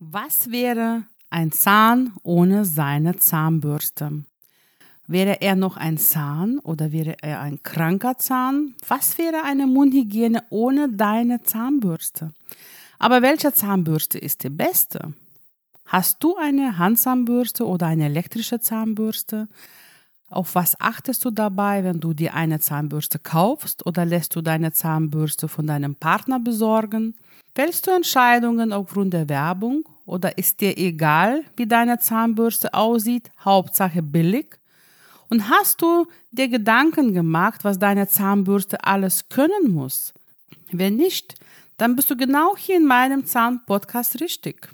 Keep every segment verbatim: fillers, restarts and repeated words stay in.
Was wäre ein Zahn ohne seine Zahnbürste? Wäre er noch ein Zahn oder wäre er ein kranker Zahn? Was wäre eine Mundhygiene ohne deine Zahnbürste? Aber welche Zahnbürste ist die beste? Hast du eine Handzahnbürste oder eine elektrische Zahnbürste? Auf was achtest du dabei, wenn du dir eine Zahnbürste kaufst oder lässt du deine Zahnbürste von deinem Partner besorgen? Fällst du Entscheidungen aufgrund der Werbung oder ist dir egal, wie deine Zahnbürste aussieht, Hauptsache billig? Und hast du dir Gedanken gemacht, was deine Zahnbürste alles können muss? Wenn nicht, dann bist du genau hier in meinem Zahnpodcast richtig.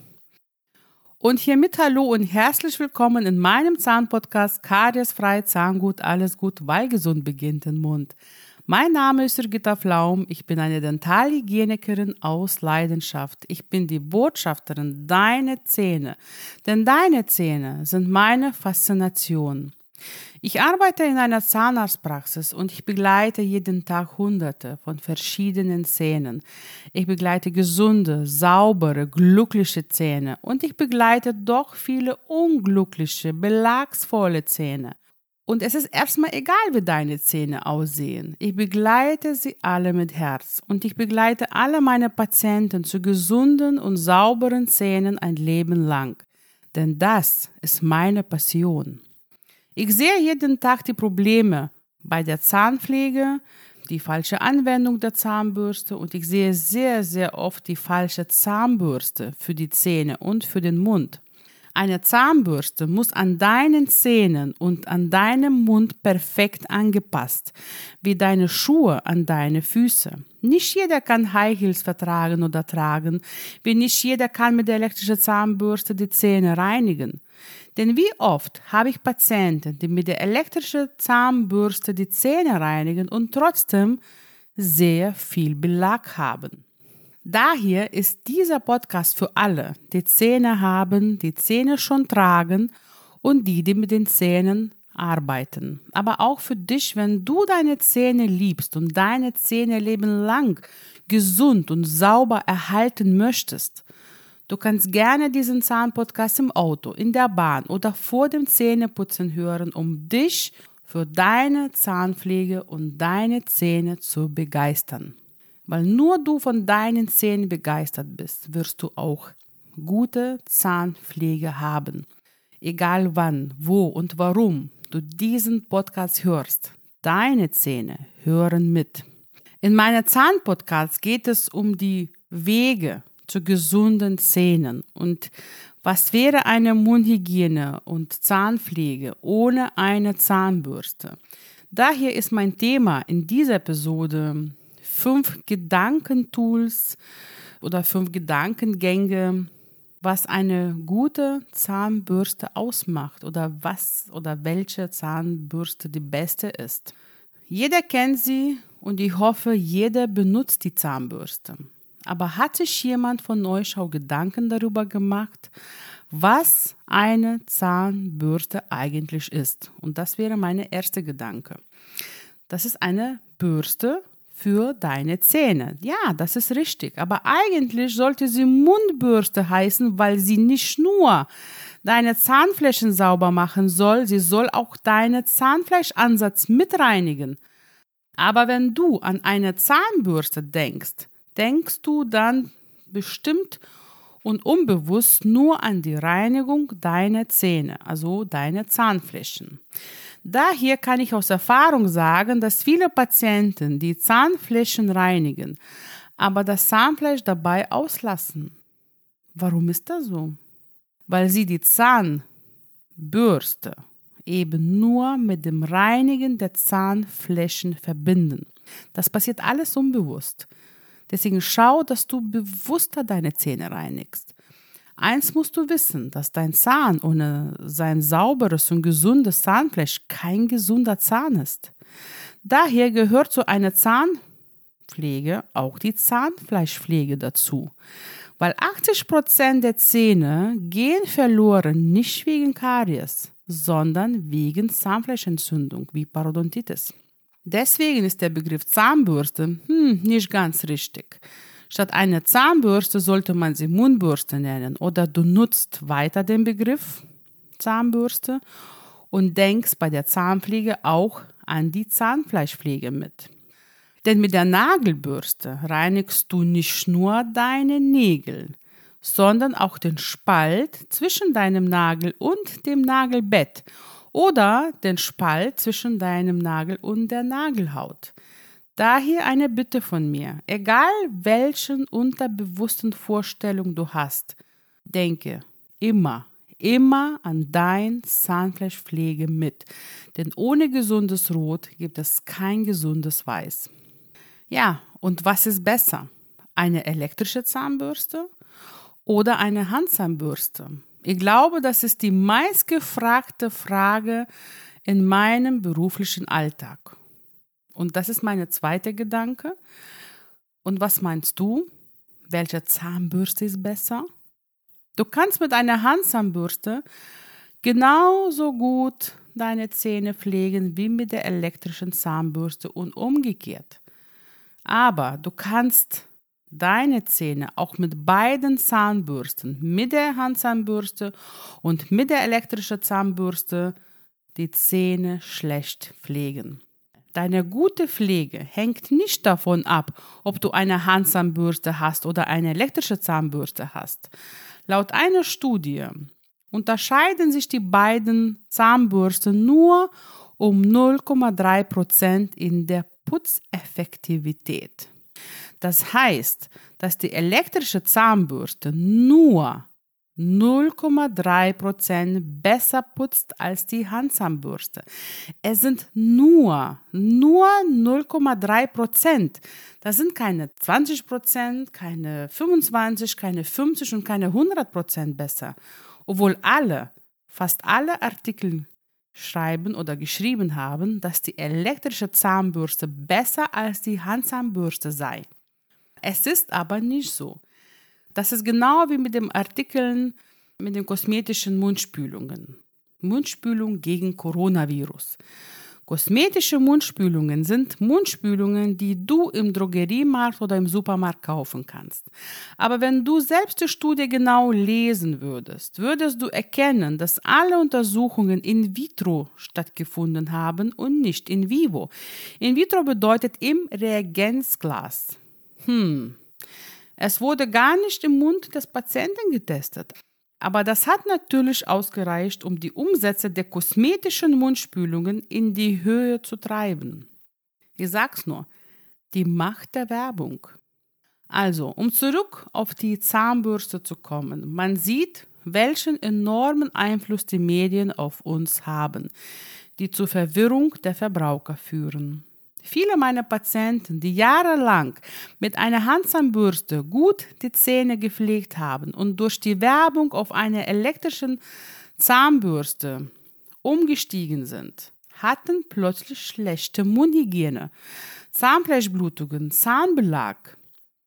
Und hiermit hallo und herzlich willkommen in meinem Zahnpodcast Kariesfrei Zahngut, alles gut, weil gesund beginnt im Mund. Mein Name ist Jurgita Flaum, ich bin eine Dentalhygienikerin aus Leidenschaft. Ich bin die Botschafterin deiner Zähne, denn deine Zähne sind meine Faszination. Ich arbeite in einer Zahnarztpraxis und ich begleite jeden Tag Hunderte von verschiedenen Zähnen. Ich begleite gesunde, saubere, glückliche Zähne und ich begleite doch viele unglückliche, belagsvolle Zähne. Und es ist erstmal egal, wie deine Zähne aussehen. Ich begleite sie alle mit Herz und ich begleite alle meine Patienten zu gesunden und sauberen Zähnen ein Leben lang. Denn das ist meine Passion. Ich sehe jeden Tag die Probleme bei der Zahnpflege, die falsche Anwendung der Zahnbürste und ich sehe sehr, sehr oft die falsche Zahnbürste für die Zähne und für den Mund. Eine Zahnbürste muss an deinen Zähnen und an deinem Mund perfekt angepasst, wie deine Schuhe an deine Füße. Nicht jeder kann High Heels vertragen oder tragen, wie nicht jeder kann mit der elektrischen Zahnbürste die Zähne reinigen. Denn wie oft habe ich Patienten, die mit der elektrischen Zahnbürste die Zähne reinigen und trotzdem sehr viel Belag haben. Daher ist dieser Podcast für alle, die Zähne haben, die Zähne schon tragen und die, die mit den Zähnen arbeiten. Aber auch für dich, wenn du deine Zähne liebst und deine Zähne leben lang gesund und sauber erhalten möchtest. Du kannst gerne diesen Zahnpodcast im Auto, in der Bahn oder vor dem Zähneputzen hören, um dich für deine Zahnpflege und deine Zähne zu begeistern. Weil nur du von deinen Zähnen begeistert bist, wirst du auch gute Zahnpflege haben. Egal wann, wo und warum du diesen Podcast hörst, deine Zähne hören mit. In meinem Zahnpodcast geht es um die Wege zu gesunden Zähnen und was wäre eine Mundhygiene und Zahnpflege ohne eine Zahnbürste. Daher ist mein Thema in dieser Episode fünf Gedankentools oder fünf Gedankengänge, was eine gute Zahnbürste ausmacht oder was oder welche Zahnbürste die beste ist. Jeder kennt sie und ich hoffe, jeder benutzt die Zahnbürste. Aber hat sich jemand von euch auch Gedanken darüber gemacht, was eine Zahnbürste eigentlich ist? Und das wäre mein erster Gedanke. Das ist eine Bürste für deine Zähne. Ja, das ist richtig. Aber eigentlich sollte sie Mundbürste heißen, weil sie nicht nur deine Zahnflächen sauber machen soll, sie soll auch deinen Zahnfleischansatz mitreinigen. Aber wenn du an eine Zahnbürste denkst, denkst du dann bestimmt und unbewusst nur an die Reinigung deiner Zähne, also deine Zahnflächen. Daher kann ich aus Erfahrung sagen, dass viele Patienten die Zahnflächen reinigen, aber das Zahnfleisch dabei auslassen. Warum ist das so? Weil sie die Zahnbürste eben nur mit dem Reinigen der Zahnflächen verbinden. Das passiert alles unbewusst. Deswegen schau, dass du bewusster deine Zähne reinigst. Eins musst du wissen, dass dein Zahn ohne sein sauberes und gesundes Zahnfleisch kein gesunder Zahn ist. Daher gehört zu einer Zahnpflege auch die Zahnfleischpflege dazu. Weil achtzig Prozent der Zähne gehen verloren, nicht wegen Karies, sondern wegen Zahnfleischentzündung wie Parodontitis. Deswegen ist der Begriff Zahnbürste hm, nicht ganz richtig. Statt eine Zahnbürste sollte man sie Mundbürste nennen oder du nutzt weiter den Begriff Zahnbürste und denkst bei der Zahnpflege auch an die Zahnfleischpflege mit. Denn mit der Nagelbürste reinigst du nicht nur deine Nägel, sondern auch den Spalt zwischen deinem Nagel und dem Nagelbett oder den Spalt zwischen deinem Nagel und der Nagelhaut. Daher eine Bitte von mir, egal welchen unterbewussten Vorstellung du hast, denke immer, immer an dein Zahnfleischpflege mit, denn ohne gesundes Rot gibt es kein gesundes Weiß. Ja, und was ist besser? Eine elektrische Zahnbürste oder eine Handzahnbürste? Ich glaube, das ist die meistgefragte Frage in meinem beruflichen Alltag. Und das ist mein zweiter Gedanke. Und was meinst du? Welche Zahnbürste ist besser? Du kannst mit einer Handzahnbürste genauso gut deine Zähne pflegen wie mit der elektrischen Zahnbürste und umgekehrt. Aber du kannst deine Zähne auch mit beiden Zahnbürsten, mit der Handzahnbürste und mit der elektrischen Zahnbürste, die Zähne schlecht pflegen. Deine gute Pflege hängt nicht davon ab, ob du eine Handzahnbürste hast oder eine elektrische Zahnbürste hast. Laut einer Studie unterscheiden sich die beiden Zahnbürsten nur um null Komma drei Prozent in der Putzeffektivität. Das heißt, dass die elektrische Zahnbürste nur null Komma drei Prozent besser putzt als die Handzahnbürste. Es sind nur, nur null Komma drei Prozent. Das sind keine zwanzig Prozent, keine fünfundzwanzig, keine fünfzig und keine hundert Prozent besser. Obwohl alle, fast alle Artikel schreiben oder geschrieben haben, dass die elektrische Zahnbürste besser als die Handzahnbürste sei. Es ist aber nicht so. Das ist genau wie mit den Artikeln mit den kosmetischen Mundspülungen. Mundspülung gegen Coronavirus. Kosmetische Mundspülungen sind Mundspülungen, die du im Drogeriemarkt oder im Supermarkt kaufen kannst. Aber wenn du selbst die Studie genau lesen würdest, würdest du erkennen, dass alle Untersuchungen in vitro stattgefunden haben und nicht in vivo. In vitro bedeutet im Reagenzglas. Hm... Es wurde gar nicht im Mund des Patienten getestet. Aber das hat natürlich ausgereicht, um die Umsätze der kosmetischen Mundspülungen in die Höhe zu treiben. Ich sag's nur, die Macht der Werbung. Also, um zurück auf die Zahnbürste zu kommen, man sieht, welchen enormen Einfluss die Medien auf uns haben, die zur Verwirrung der Verbraucher führen. Viele meiner Patienten, die jahrelang mit einer Handzahnbürste gut die Zähne gepflegt haben und durch die Werbung auf eine elektrische Zahnbürste umgestiegen sind, hatten plötzlich schlechte Mundhygiene, Zahnfleischblutungen, Zahnbelag.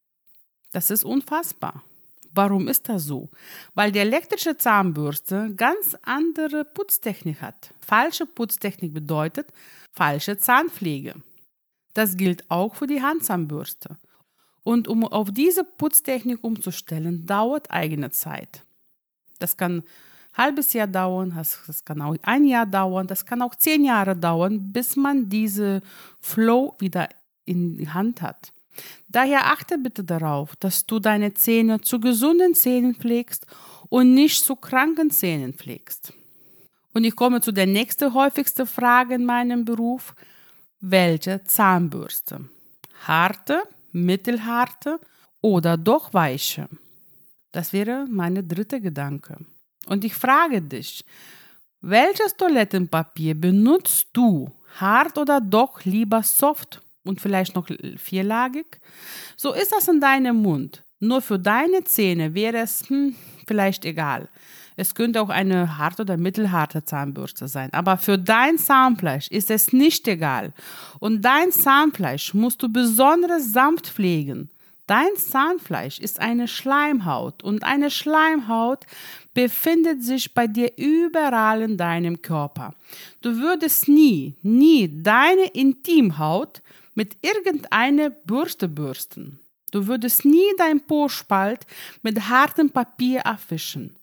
Das ist unfassbar. Warum ist das so? Weil die elektrische Zahnbürste ganz andere Putztechnik hat. Falsche Putztechnik bedeutet falsche Zahnpflege. Das gilt auch für die Handzahnbürste. Und um auf diese Putztechnik umzustellen, dauert eigene Zeit. Das kann ein halbes Jahr dauern, das kann auch ein Jahr dauern, das kann auch zehn Jahre dauern, bis man diese Flow wieder in die Hand hat. Daher achte bitte darauf, dass du deine Zähne zu gesunden Zähnen pflegst und nicht zu kranken Zähnen pflegst. Und ich komme zu der nächsten häufigsten Frage in meinem Beruf. Welche Zahnbürste? Harte, mittelharte oder doch weiche? Das wäre mein dritter Gedanke. Und ich frage dich, welches Toilettenpapier benutzt du? Hart oder doch lieber soft und vielleicht noch vierlagig? So ist das in deinem Mund. Nur für deine Zähne wäre es hm, vielleicht egal. Es könnte auch eine harte oder mittelharte Zahnbürste sein. Aber für dein Zahnfleisch ist es nicht egal. Und dein Zahnfleisch musst du besonders sanft pflegen. Dein Zahnfleisch ist eine Schleimhaut und eine Schleimhaut befindet sich bei dir überall in deinem Körper. Du würdest nie, nie deine Intimhaut mit irgendeiner Bürste bürsten. Du würdest nie dein Po-Spalt mit hartem Papier abwischen.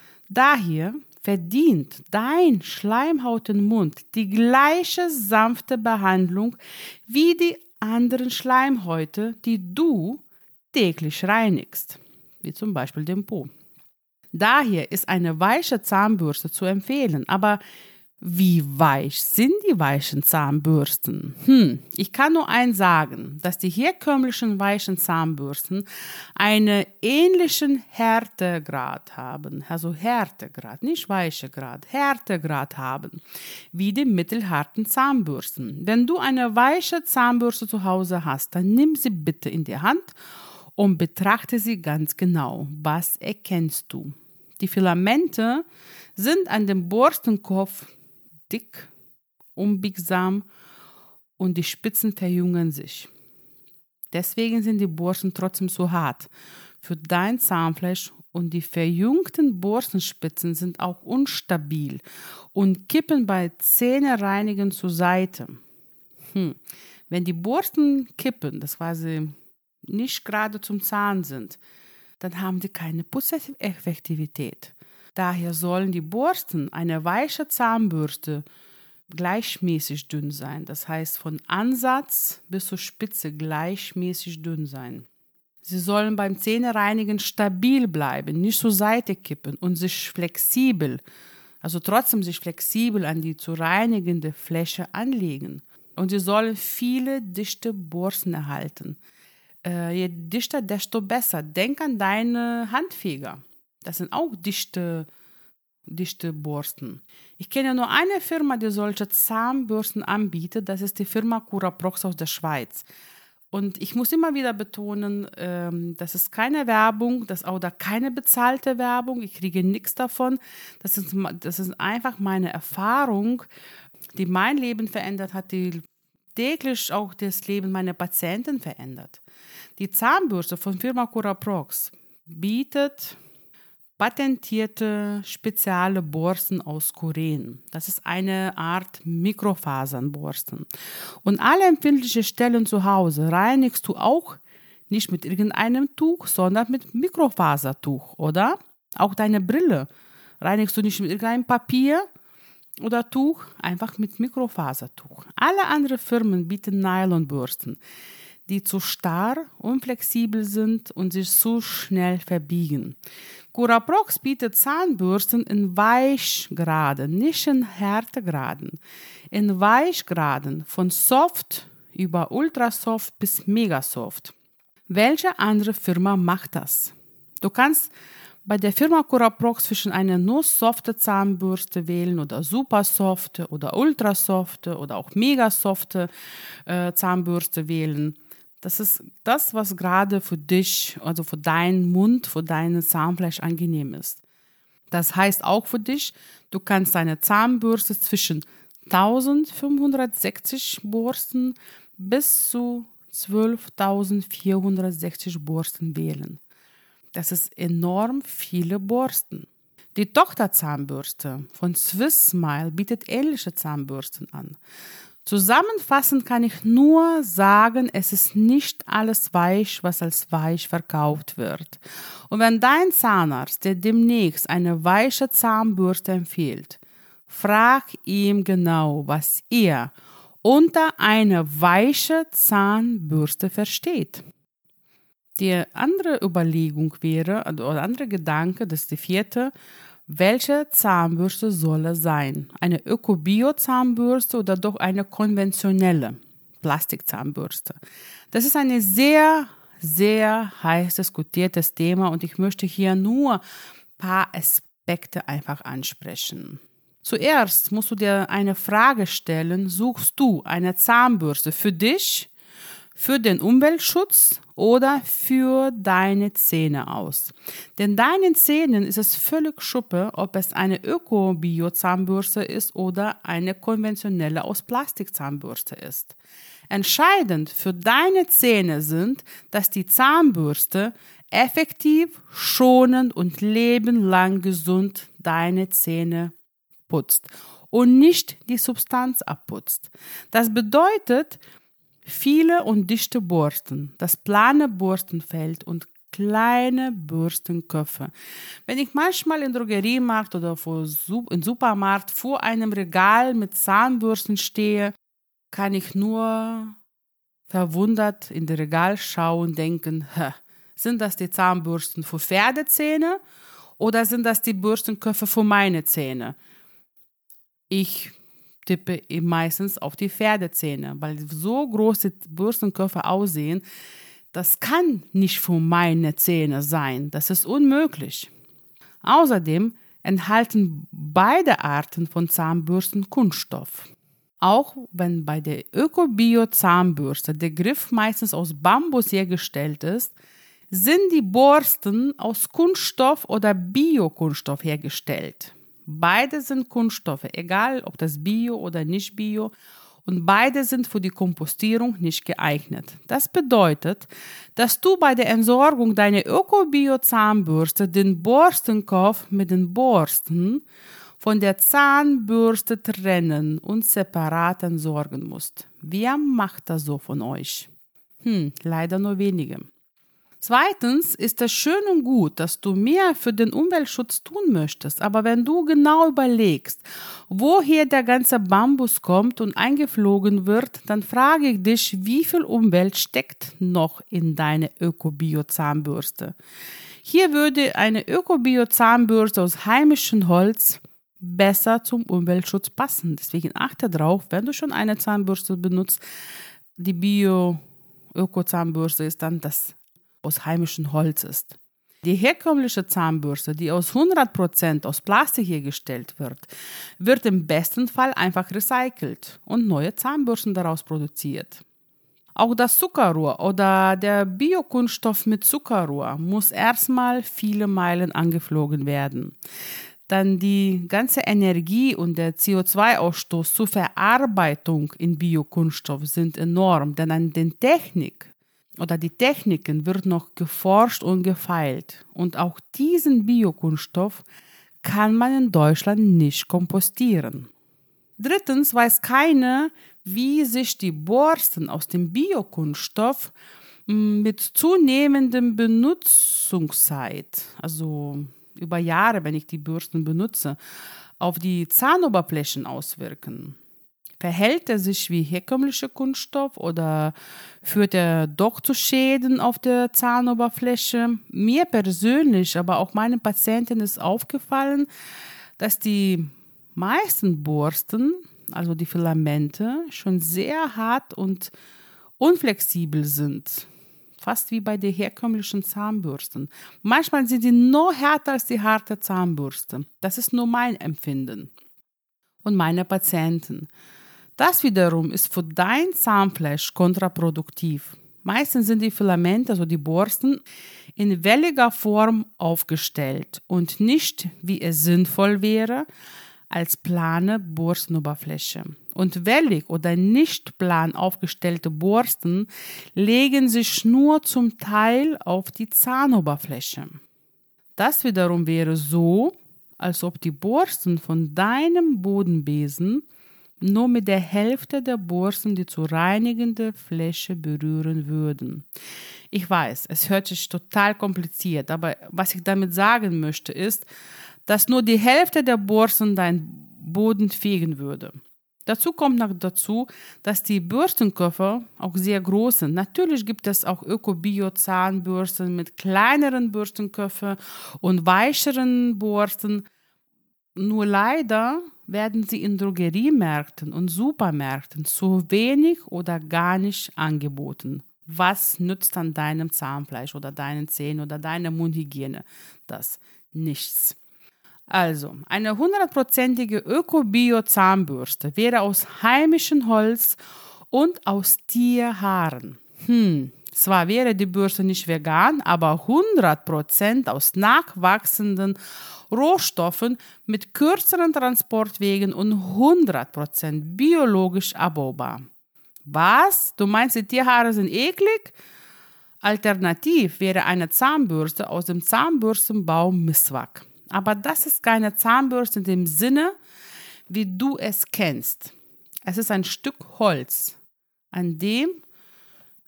Daher verdient dein Schleimhautenmund die gleiche sanfte Behandlung wie die anderen Schleimhäute, die du täglich reinigst, wie zum Beispiel den Po. Daher ist eine weiche Zahnbürste zu empfehlen, aber wie weich sind die weichen Zahnbürsten? Hm, ich kann nur eins sagen, dass die herkömmlichen weichen Zahnbürsten einen ähnlichen Härtegrad haben, also Härtegrad, nicht Weichegrad, Härtegrad haben, wie die mittelharten Zahnbürsten. Wenn du eine weiche Zahnbürste zu Hause hast, dann nimm sie bitte in die Hand und betrachte sie ganz genau. Was erkennst du? Die Filamente sind an dem Borstenkopf dick, unbiegsam und die Spitzen verjüngen sich. Deswegen sind die Borsten trotzdem so hart für dein Zahnfleisch und die verjüngten Borstenspitzen sind auch unstabil und kippen bei Zähnereinigen zur Seite. Hm. Wenn die Borsten kippen, das quasi nicht gerade zum Zahn sind, dann haben die keine Putzeffektivität. Daher sollen die Borsten einer weichen Zahnbürste gleichmäßig dünn sein. Das heißt, von Ansatz bis zur Spitze gleichmäßig dünn sein. Sie sollen beim Zähnereinigen stabil bleiben, nicht zur Seite kippen und sich flexibel, also trotzdem sich flexibel an die zu reinigende Fläche anlegen. Und sie sollen viele dichte Borsten erhalten. Äh, je dichter, desto besser. Denk an deine Handfeger. Das sind auch dichte, dichte Borsten. Ich kenne nur eine Firma, die solche Zahnbürsten anbietet. Das ist die Firma Curaprox aus der Schweiz. Und ich muss immer wieder betonen, ähm, das ist keine Werbung, das ist auch da keine bezahlte Werbung. Ich kriege nichts davon. Das ist, das ist einfach meine Erfahrung, die mein Leben verändert hat, die täglich auch das Leben meiner Patienten verändert. Die Zahnbürste von Firma Curaprox bietet patentierte spezielle Borsten aus Kuren. Das ist eine Art Mikrofasernborsten. Und alle empfindlichen Stellen zu Hause reinigst du auch nicht mit irgendeinem Tuch, sondern mit Mikrofasertuch, oder? Auch deine Brille reinigst du nicht mit irgendeinem Papier oder Tuch, einfach mit Mikrofasertuch. Alle anderen Firmen bieten Nylonbürsten, die zu starr, unflexibel sind und sich zu schnell verbiegen. Curaprox bietet Zahnbürsten in Weichgraden, nicht in Härtegraden. In Weichgraden von Soft über Ultrasoft bis Megasoft. Welche andere Firma macht das? Du kannst bei der Firma Curaprox zwischen einer nur softe Zahnbürste wählen oder super softe oder ultrasofte oder auch megasofte äh, Zahnbürste wählen. Das ist das, was gerade für dich, also für deinen Mund, für dein Zahnfleisch angenehm ist. Das heißt auch für dich, du kannst deine Zahnbürste zwischen eintausendfünfhundertsechzig Borsten bis zu zwölftausendvierhundertsechzig Borsten wählen. Das ist enorm viele Borsten. Die Tochterzahnbürste von Swiss Smile bietet ähnliche Zahnbürsten an. Zusammenfassend kann ich nur sagen, es ist nicht alles weich, was als weich verkauft wird. Und wenn dein Zahnarzt dir demnächst eine weiche Zahnbürste empfiehlt, frag ihn genau, was er unter einer weichen Zahnbürste versteht. Die andere Überlegung wäre, oder andere Gedanke, das ist die vierte, welche Zahnbürste soll es sein? Eine Öko-Bio-Zahnbürste oder doch eine konventionelle Plastikzahnbürste? Das ist ein sehr, sehr heiß diskutiertes Thema und ich möchte hier nur ein paar Aspekte einfach ansprechen. Zuerst musst du dir eine Frage stellen, suchst du eine Zahnbürste für dich, für den Umweltschutz oder für deine Zähne aus. Denn deinen Zähnen ist es völlig schuppe, ob es eine Öko-Bio-Zahnbürste ist oder eine konventionelle aus Plastikzahnbürste ist. Entscheidend für deine Zähne sind, dass die Zahnbürste effektiv, schonend und lebenlang gesund deine Zähne putzt und nicht die Substanz abputzt. Das bedeutet, Viele und dichte Borsten, das plane Borstenfeld und kleine Bürstenköpfe. Wenn ich manchmal im Drogeriemarkt oder vor im Supermarkt vor einem Regal mit Zahnbürsten stehe, kann ich nur verwundert in das Regal schauen und denken, sind das die Zahnbürsten für Pferdezähne oder sind das die Bürstenköpfe für meine Zähne? Ich tippe meistens auf die Pferdezähne, weil so große Bürstenköpfe aussehen, das kann nicht für meine Zähne sein. Das ist unmöglich. Außerdem enthalten beide Arten von Zahnbürsten Kunststoff. Auch wenn bei der Öko-Bio-Zahnbürste der Griff meistens aus Bambus hergestellt ist, sind die Borsten aus Kunststoff oder Biokunststoff hergestellt. Beide sind Kunststoffe, egal ob das Bio oder nicht Bio, und beide sind für die Kompostierung nicht geeignet. Das bedeutet, dass du bei der Entsorgung deiner Öko-Bio-Zahnbürste den Borstenkopf mit den Borsten von der Zahnbürste trennen und separat entsorgen musst. Wer macht das so von euch? Hm, leider nur wenige. Zweitens ist es schön und gut, dass du mehr für den Umweltschutz tun möchtest, aber wenn du genau überlegst, woher der ganze Bambus kommt und eingeflogen wird, dann frage ich dich, wie viel Umwelt steckt noch in deiner Öko-Bio-Zahnbürste? Hier würde eine Öko-Bio-Zahnbürste aus heimischem Holz besser zum Umweltschutz passen. Deswegen achte darauf, wenn du schon eine Zahnbürste benutzt, die Bio-Öko-Zahnbürste ist dann das aus heimischem Holz ist. Die herkömmliche Zahnbürste, die aus hundert Prozent aus Plastik hergestellt wird, wird im besten Fall einfach recycelt und neue Zahnbürsten daraus produziert. Auch das Zuckerrohr oder der Biokunststoff mit Zuckerrohr muss erstmal viele Meilen angeflogen werden. Dann die ganze Energie und der C O zwei Ausstoß zur Verarbeitung in Biokunststoff sind enorm, denn an der Technik oder die Techniken wird noch geforscht und gefeilt. Und auch diesen Biokunststoff kann man in Deutschland nicht kompostieren. Drittens weiß keiner, wie sich die Borsten aus dem Biokunststoff mit zunehmendem Benutzungszeit, also über Jahre, wenn ich die Bürsten benutze, auf die Zahnoberflächen auswirken. Verhält er sich wie herkömmlicher Kunststoff oder führt er doch zu Schäden auf der Zahnoberfläche? Mir persönlich, aber auch meinen Patienten ist aufgefallen, dass die meisten Borsten, also die Filamente, schon sehr hart und unflexibel sind. Fast wie bei den herkömmlichen Zahnbürsten. Manchmal sind sie noch härter als die harte Zahnbürste. Das ist nur mein Empfinden und meine Patienten. Das wiederum ist für dein Zahnfleisch kontraproduktiv. Meistens sind die Filamente, also die Borsten, in welliger Form aufgestellt und nicht, wie es sinnvoll wäre, als plane Borstenoberfläche. Und wellig oder nicht plan aufgestellte Borsten legen sich nur zum Teil auf die Zahnoberfläche. Das wiederum wäre so, als ob die Borsten von deinem Bodenbesen nur mit der Hälfte der Borsten die zu reinigende Fläche berühren würden. Ich weiß, es hört sich total kompliziert, aber was ich damit sagen möchte, ist, dass nur die Hälfte der Borsten deinen Boden fegen würde. Dazu kommt noch dazu, dass die Bürstenköpfe auch sehr groß sind. Natürlich gibt es auch Öko-Bio-Zahnbürsten mit kleineren Bürstenköpfen und weicheren Borsten. Nur leider werden sie in Drogeriemärkten und Supermärkten zu wenig oder gar nicht angeboten. Was nützt an deinem Zahnfleisch oder deinen Zähnen oder deiner Mundhygiene das? Nichts. Also, eine hundertprozentige Öko-Bio-Zahnbürste wäre aus heimischem Holz und aus Tierhaaren. Hm, zwar wäre die Bürste nicht vegan, aber hundert Prozent aus nachwachsenden Rohstoffen mit kürzeren Transportwegen und hundert Prozent biologisch abbaubar. Was? Du meinst, die Tierhaare sind eklig? Alternativ wäre eine Zahnbürste aus dem Zahnbürstenbaum Miswak. Aber das ist keine Zahnbürste in dem Sinne, wie du es kennst. Es ist ein Stück Holz, an dem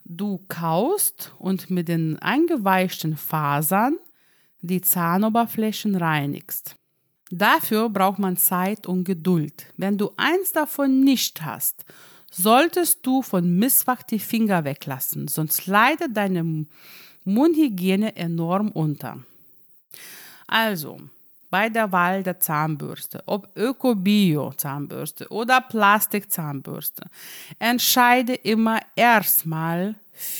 Du kaust und mit den eingeweichten Fasern die Zahnoberflächen reinigst. Dafür braucht man Zeit und Geduld. Wenn du eins davon nicht hast, solltest du von Missfach die Finger weglassen, sonst leidet deine Mundhygiene enorm unter. Also, bei der Wahl der Zahnbürste, ob Öko-Bio-Zahnbürste oder Plastikzahnbürste, entscheide immer erstmal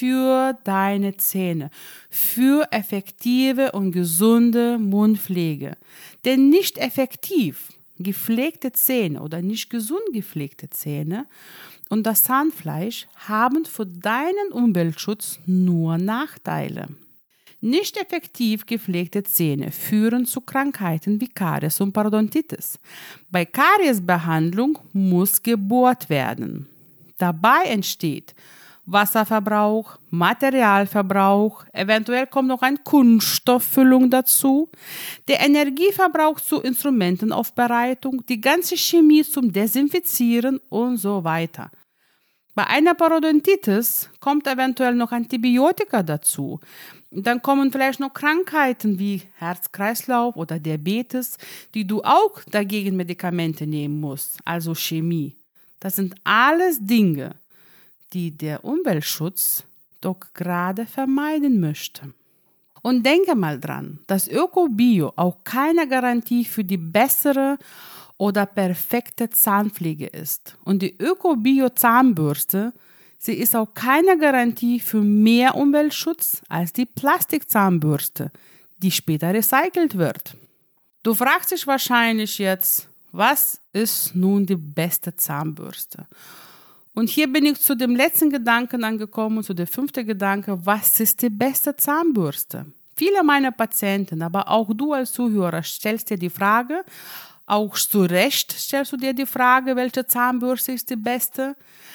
für deine Zähne, für effektive und gesunde Mundpflege. Denn nicht effektiv gepflegte Zähne oder nicht gesund gepflegte Zähne und das Zahnfleisch haben für deinen Umweltschutz nur Nachteile. Nicht effektiv gepflegte Zähne führen zu Krankheiten wie Karies und Parodontitis. Bei Kariesbehandlung muss gebohrt werden. Dabei entsteht Wasserverbrauch, Materialverbrauch, eventuell kommt noch eine Kunststofffüllung dazu, der Energieverbrauch zur Instrumentenaufbereitung, die ganze Chemie zum Desinfizieren und so weiter. Bei einer Parodontitis kommt eventuell noch Antibiotika dazu. Dann kommen vielleicht noch Krankheiten wie Herz-Kreislauf oder Diabetes, die du auch dagegen Medikamente nehmen musst, also Chemie. Das sind alles Dinge, die der Umweltschutz doch gerade vermeiden möchte. Und denke mal dran, dass Öko-Bio auch keine Garantie für die bessere oder perfekte Zahnpflege ist. Und die Öko-Bio-Zahnbürste, sie ist auch keine Garantie für mehr Umweltschutz als die Plastikzahnbürste, die später recycelt wird. Du fragst dich wahrscheinlich jetzt, was ist nun die beste Zahnbürste? Und hier bin ich zu dem letzten Gedanken angekommen, zu dem fünften Gedanke, was ist die beste Zahnbürste? Viele meiner Patienten, aber auch du als Zuhörer, stellst dir die Frage, auch zu Recht stellst du dir die Frage, welche Zahnbürste ist die beste?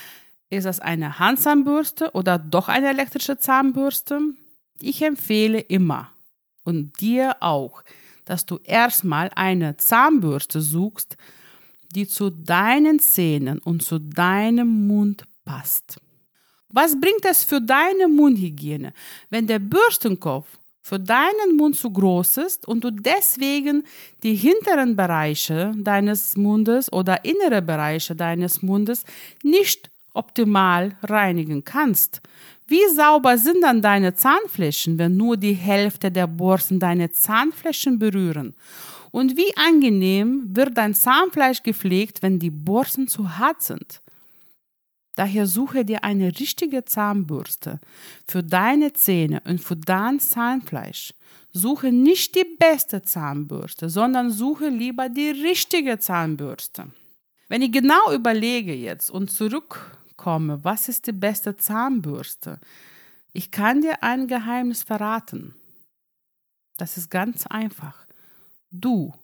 Ist das eine Handzahnbürste oder doch eine elektrische Zahnbürste? Ich empfehle immer und dir auch, dass du erstmal eine Zahnbürste suchst, die zu deinen Zähnen und zu deinem Mund passt. Was bringt es für deine Mundhygiene, wenn der Bürstenkopf für deinen Mund zu groß ist und du deswegen die hinteren Bereiche deines Mundes oder innere Bereiche deines Mundes nicht optimal reinigen kannst? Wie sauber sind dann deine Zahnflächen, wenn nur die Hälfte der Borsten deine Zahnflächen berühren? Und wie angenehm wird dein Zahnfleisch gepflegt, wenn die Borsten zu hart sind? Daher suche dir eine richtige Zahnbürste für deine Zähne und für dein Zahnfleisch. Suche nicht die beste Zahnbürste, sondern suche lieber die richtige Zahnbürste. Wenn ich genau überlege jetzt und zurückkomme, was ist die beste Zahnbürste? Ich kann dir ein Geheimnis verraten. Das ist ganz einfach. Du,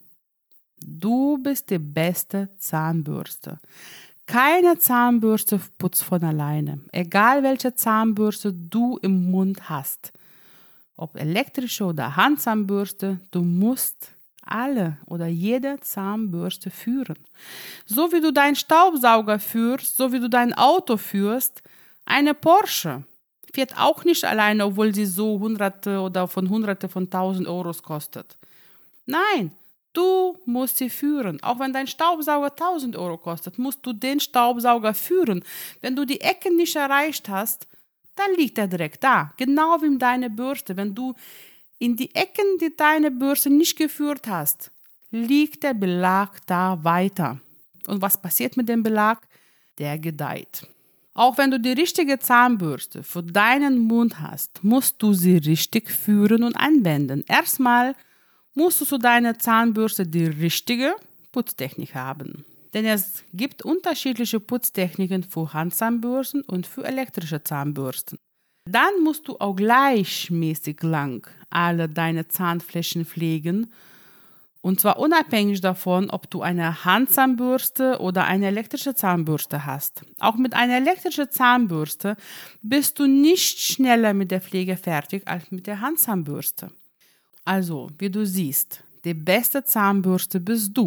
du bist die beste Zahnbürste. Keine Zahnbürste putzt von alleine, egal welche Zahnbürste du im Mund hast. Ob elektrische oder Handzahnbürste, du musst alle oder jede Zahnbürste führen. So wie du deinen Staubsauger führst, so wie du dein Auto führst, eine Porsche fährt auch nicht alleine, obwohl sie so hunderte oder von hunderte von tausend Euros kostet. Nein, du musst sie führen. Auch wenn dein Staubsauger tausend Euro kostet, musst du den Staubsauger führen. Wenn du die Ecken nicht erreicht hast, dann liegt er direkt da. Genau wie deine Bürste. Wenn du in die Ecken, die deine Bürste nicht geführt hast, liegt der Belag da weiter. Und was passiert mit dem Belag? Der gedeiht. Auch wenn du die richtige Zahnbürste für deinen Mund hast, musst du sie richtig führen und anwenden. Erstmal musst du zu deiner Zahnbürste die richtige Putztechnik haben. Denn es gibt unterschiedliche Putztechniken für Handzahnbürsten und für elektrische Zahnbürsten. Dann musst du auch gleichmäßig lang alle deine Zahnflächen pflegen. Und zwar unabhängig davon, ob du eine Handzahnbürste oder eine elektrische Zahnbürste hast. Auch mit einer elektrischen Zahnbürste bist du nicht schneller mit der Pflege fertig als mit der Handzahnbürste. Also, wie du siehst, die beste Zahnbürste bist du.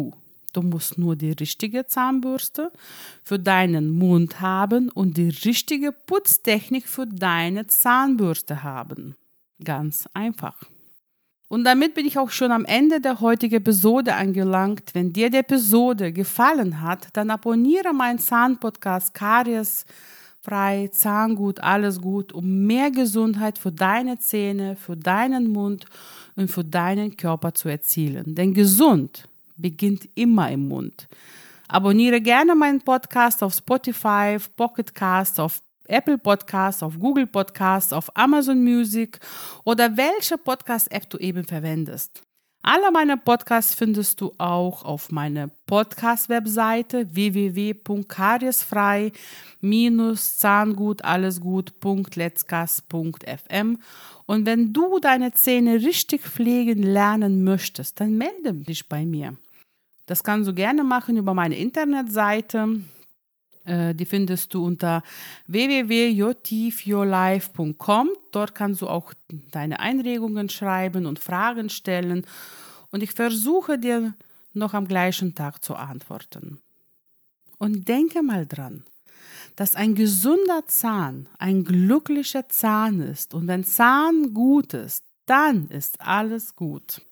Du musst nur die richtige Zahnbürste für deinen Mund haben und die richtige Putztechnik für deine Zahnbürste haben. Ganz einfach. Und damit bin ich auch schon am Ende der heutigen Episode angelangt. Wenn dir die Episode gefallen hat, dann abonniere meinen Zahnpodcast Kariesfrei, Zahngut, alles gut, um mehr Gesundheit für deine Zähne, für deinen Mund und für deinen Körper zu erzielen. Denn gesund beginnt immer im Mund. Abonniere gerne meinen Podcast auf Spotify, Pocket Cast, auf Apple Podcasts, auf Google Podcasts, auf Amazon Music oder welche Podcast-App du eben verwendest. Alle meine Podcasts findest du auch auf meiner Podcast-Webseite w w w punkt kariesfrei zahngut allesgut punkt letscast punkt f m. Und wenn du deine Zähne richtig pflegen lernen möchtest, dann melde dich bei mir. Das kannst du gerne machen über meine Internetseite. Die findest du unter w w w punkt your teeth your life punkt com. Dort kannst du auch deine Einregungen schreiben und Fragen stellen. Und ich versuche dir noch am gleichen Tag zu antworten. Und denke mal dran, dass ein gesunder Zahn ein glücklicher Zahn ist. Und wenn Zahn gut ist, dann ist alles gut.